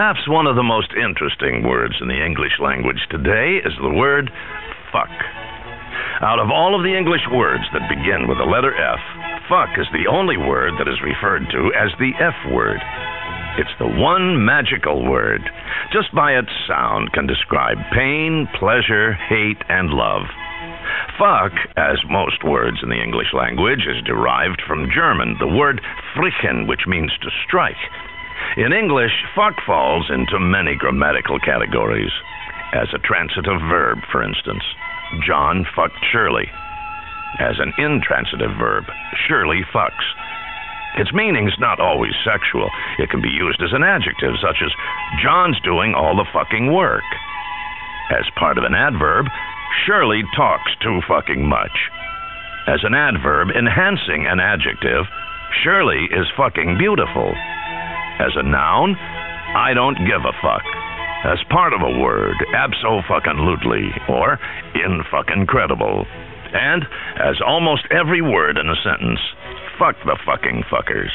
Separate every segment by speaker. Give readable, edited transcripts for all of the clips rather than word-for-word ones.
Speaker 1: Perhaps one of the most interesting words in the English language today is the word fuck. Out of all of the English words that begin with the letter F, fuck is the only word that is referred to as the F word. It's the one magical word. Just by its sound can describe pain, pleasure, hate, and love. Fuck, as most words in the English language, is derived from German, the word frichen, which means to strike. In English, fuck falls into many grammatical categories. As a transitive verb, for instance, John fucked Shirley. As an intransitive verb, Shirley fucks. Its meaning's not always sexual. It can be used as an adjective, such as, John's doing all the fucking work. As part of an adverb, Shirley talks too fucking much. As an adverb enhancing an adjective, Shirley is fucking beautiful. As a noun, I don't give a fuck. As part of a word, abso-fucking-lutely, or in-fucking-credible. And, as almost every word in a sentence, fuck the fucking fuckers.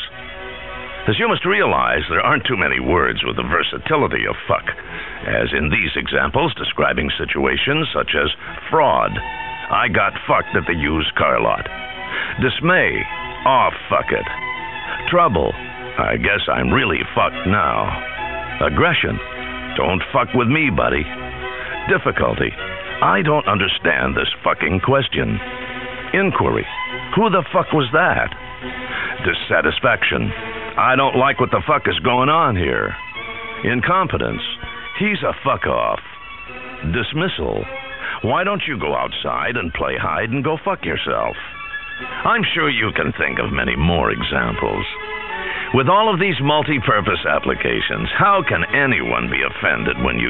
Speaker 1: As you must realize, there aren't too many words with the versatility of fuck, as in these examples describing situations such as fraud, I got fucked at the used car lot. Dismay, aw, fuck it. Trouble, I guess I'm really fucked now. Aggression, don't fuck with me, buddy. Difficulty, I don't understand this fucking question. Inquiry, who the fuck was that? Dissatisfaction, I don't like what the fuck is going on here. Incompetence, he's a fuck off. Dismissal, why don't you go outside and play hide and go fuck yourself? I'm sure you can think of many more examples. With all of these multi-purpose applications, how can anyone be offended when you